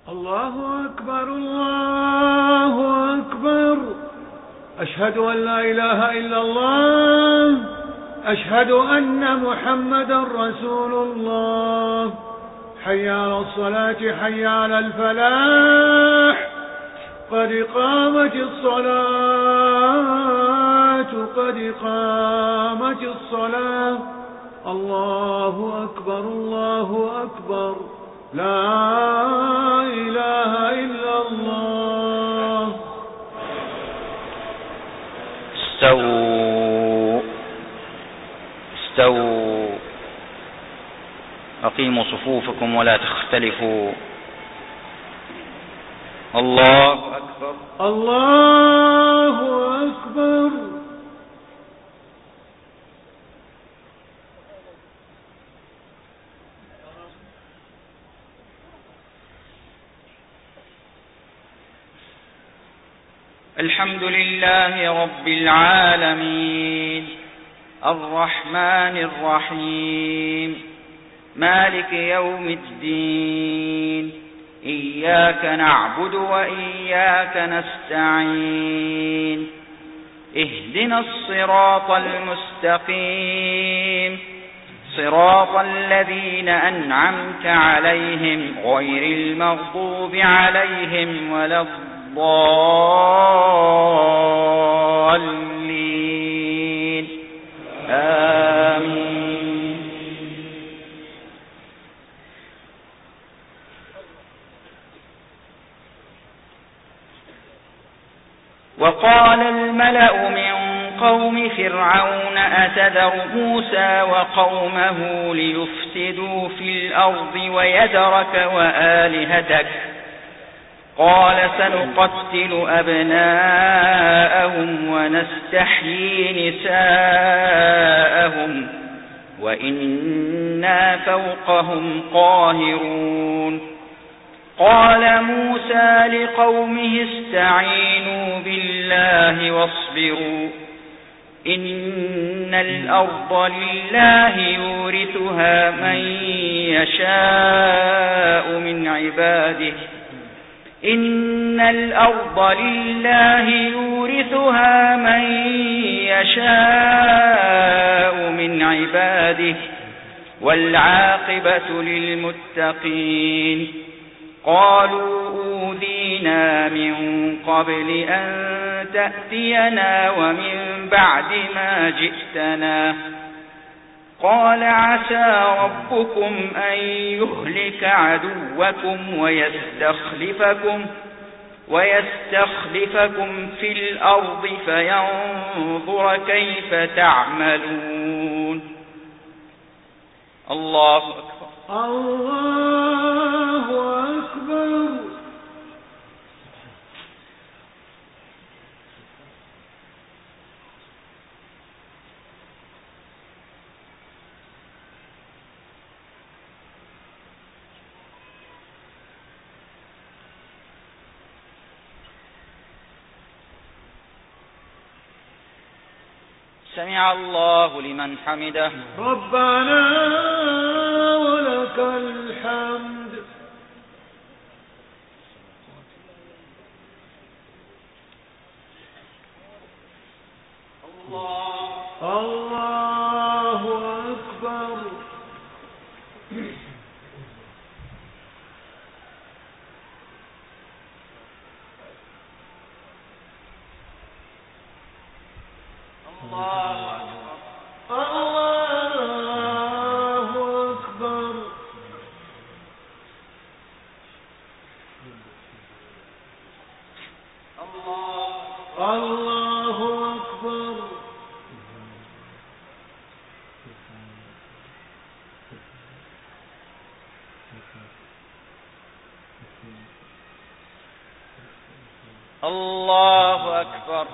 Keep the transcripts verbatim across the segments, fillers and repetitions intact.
الله أكبر الله أكبر. أشهد أن لا إله إلا الله. أشهد أن محمدا رسول الله. حي على الصلاة حي على الفلاح. قد قامت الصلاة قد قامت الصلاة. الله أكبر الله أكبر. لا إله إلا الله. استووا استووا أقيموا صفوفكم ولا تختلفوا. الله أكبر الله أكبر. الحمد لله رب العالمين الرحمن الرحيم مالك يوم الدين. إياك نعبد وإياك نستعين. اهدنا الصراط المستقيم صراط الذين أنعمت عليهم غير المغضوب عليهم ولا الضالين. آمين. وقال الملأ من قوم فرعون أتذر موسى وقومه ليفسدوا في الأرض ويذرك وآلهتك قال سنقتل أبناءهم ونستحيي نساءهم وإنا فوقهم قاهرون. قال موسى لقومه استعينوا بالله واصبروا إن الأرض لله يورثها من يشاء من عباده إن الأرض لله يورثها من يشاء من عباده والعاقبة للمتقين. قالوا أوذينا من قبل أن تأتينا ومن بعد ما جئتنا. قال عسى ربكم أن يهلك عدوكم ويستخلفكم ويستخلفكم في الأرض فينظر كيف تعملون. الله أكبر الله أكبر. سمع الله لمن حمده. ربنا ولك الحمد. الله الله أكبر. الله الله أكبر. الله أكبر. الله أكبر.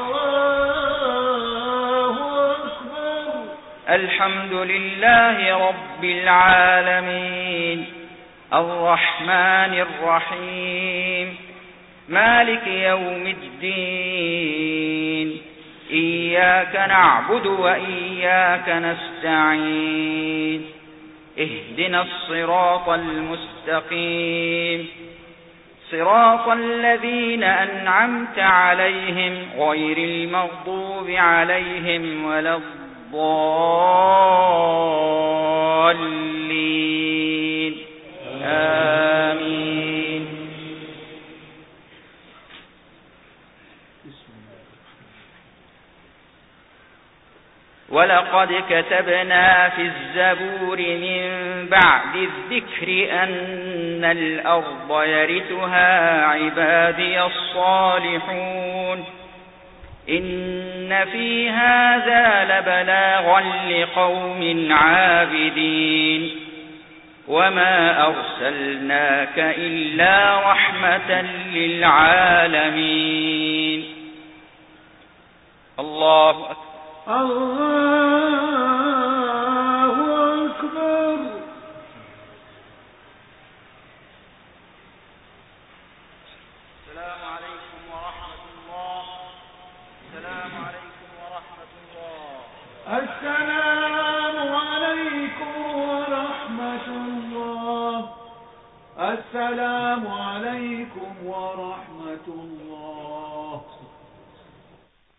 الله أكبر. الحمد لله رب العالمين الرحمن الرحيم مالك يوم الدين. إياك نعبد وإياك نستعين. اهدنا الصراط المستقيم صراط الذين أنعمت عليهم غير المغضوب عليهم ولا الضالين آمين. ولقد كتبنا في الزبور من بعد الذكر أن الأرض يرثها عبادي الصالحون إن في هذا لبلاغا لقوم عابدين وما أرسلناك إلا رحمة للعالمين. الله أكبر. الله أكبر. السلام عليكم ورحمة الله. السلام عليكم ورحمة الله. السلام عليكم ورحمة الله. السلام عليكم ورحمة الله.